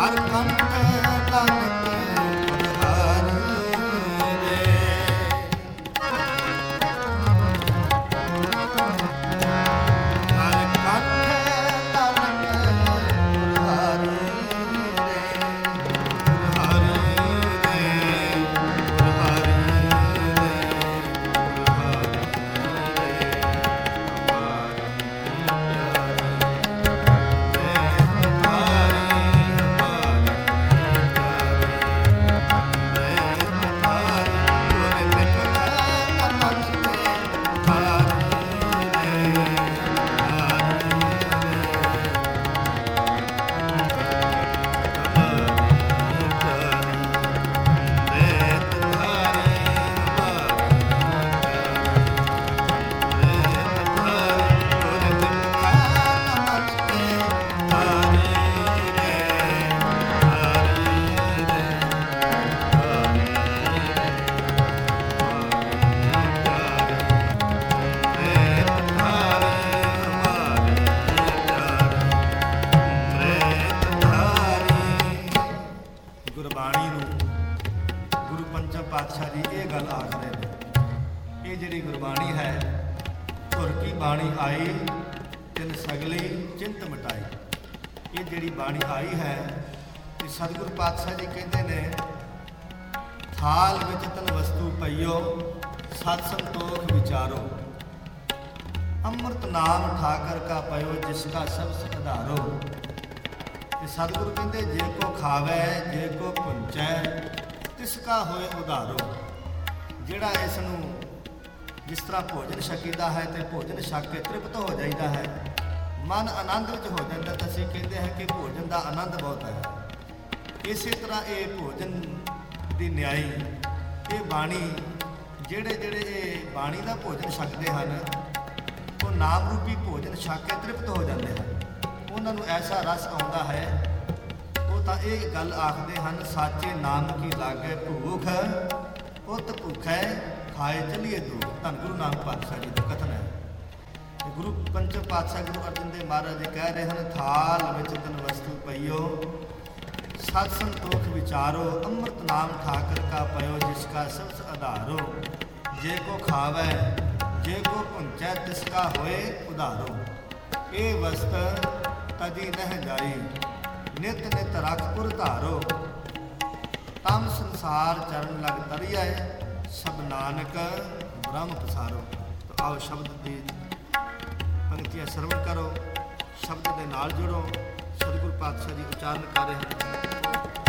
ਹਰ ਕੰਠ ਨਾਨਕ ਹਰ ਰੇ। ਹਰ ਕੰਠ ਨਾਨਕ ਹਰ ਰੇ। ਹਰ ਰੇ ਹਰ ਗੁਰਬਾਣੀ ਨੂੰ ਗੁਰੂ ਪੰਚਮ ਪਾਤਸ਼ਾਹ ਜੀ ਇਹ ਗੱਲ ਆਖਦੇ ਨੇ, ਇਹ ਜਿਹੜੀ ਗੁਰਬਾਣੀ ਹੈ, ਧੁਰ ਕੀ ਬਾਣੀ ਆਈ ਤਿਨ ਸਗਲੀ ਚਿੰਤ ਮਿਟਾਈ। ਇਹ ਜਿਹੜੀ ਬਾਣੀ ਆਈ ਹੈ, ਇਹ ਸਤਿਗੁਰੂ ਪਾਤਸ਼ਾਹ ਜੀ ਕਹਿੰਦੇ ਨੇ, ਥਾਲ ਵਿੱਚ ਤਨ ਵਸਤੂ ਪਈਓ ਸਤ ਸੰਤੋਖ ਵਿਚਾਰੋ। ਅੰਮ੍ਰਿਤ ਨਾਮ ਠਾਕਰ ਕਾ ਪਇਓ ਜਿਸ ਕਾ ਸਭ ਆਧਾਰੋ। ਤੇ ਸਤਿਗੁਰੂ ਕਹਿੰਦੇ, ਜੇ ਕੋ ਖਾਵੈ ਜੇ ਕੋ ਪੁੰਚੈ ਤਿਸ ਕਾ ਹੋਏ ਉਧਾਰੋ। ਜਿਹੜਾ ਇਸ ਨੂੰ ਜਿਸ ਤਰ੍ਹਾਂ ਭੋਜਨ ਛਕੀਦਾ ਹੈ ਤੇ ਭੋਜਨ ਛਕ ਕੇ ਤ੍ਰਿਪਤ ਹੋ ਜਾਈਦਾ ਹੈ, ਮਨ ਆਨੰਦ ਵਿੱਚ ਹੋ ਜਾਂਦਾ, ਤਾਂ ਅਸੀਂ ਕਹਿੰਦੇ ਹਾਂ ਕਿ ਭੋਜਨ ਦਾ ਆਨੰਦ ਬਹੁਤ ਹੈ। ਇਸੇ ਤਰ੍ਹਾਂ ਇਹ ਭੋਜਨ ਦੀ ਨਿਆਈ, ਇਹ ਬਾਣੀ, ਜਿਹੜੇ ਇਹ ਬਾਣੀ ਦਾ ਭੋਜਨ ਛਕਦੇ ਹਨ, ਉਹ ਨਾਮ ਰੂਪੀ ਭੋਜਨ ਛਕ ਕੇ ਤ੍ਰਿਪਤ ਹੋ ਜਾਂਦੇ ਹਨ। ਉਹਨਾਂ ਨੂੰ ਐਸਾ ਰਸ ਆਉਂਦਾ ਹੈ, ਉਹ ਤਾਂ ਇਹ ਗੱਲ ਆਖਦੇ ਹਨ, ਸਾਚੇ ਨਾਮ ਕੀ ਲਾਗੇ ਭੂਖ ਉਤ ਭੁਖੈ ਖਾਏ ਚਲੀਏ ਦੁੱਖ। ਧੰਨ ਗੁਰੂ ਨਾਨਕ ਪਾਤਸ਼ਾਹ ਜੀ ਦਾ ਕਥਨ ਹੈ। ਗੁਰੂ ਪੰਚਮ ਪਾਤਸ਼ਾਹ ਗੁਰੂ ਅਰਜਨ ਦੇਵ ਮਹਾਰਾਜ ਜੀ ਕਹਿ ਰਹੇ ਹਨ, ਥਾਲ ਵਿੱਚ ਤਨ ਵਸਤੂ ਪਈਓ ਸਤ ਸੰਤੋਖ ਵਿਚਾਰੋ। ਅੰਮ੍ਰਿਤ ਨਾਮ ਠਾਕਰ ਕਾ ਪਇਓ ਜਿਸ ਕਾ ਸਭ ਆਧਾਰੋ। ਜੇ ਕੋ ਖਾਵੈ ਜੇ ਕੋ ਪੁੰਚੈ ਤਿਸ ਕਾ ਹੋਏ ਉਧਾਰੋ। ਇਹ ਵਸਤ ਤਜੀ ਨਹਿ ਜਾਈ ਨਿਤ ਨਿਤ ਰਖ ਪੁਰ ਧਾਰੋ। ਤਮ ਸੰਸਾਰ ਚਰਨ ਲਗ ਤਰੀਐ ਸਭ ਨਾਨਕ ਬ੍ਰਹਮ ਪਸਾਰੋ। ਤਾਂ ਆਓ ਸ਼ਬਦ ਦੀ ਪੰਕਤੀਆਂ ਸਰਵਣ ਕਰੋ, ਸ਼ਬਦ ਦੇ ਨਾਲ ਜੁੜੋ। ਸਤਿਗੁਰੂ ਪਾਤਸ਼ਾਹ ਜੀ ਉਚਾਰਨ ਕਰ ਰਹੇ ਹਨ।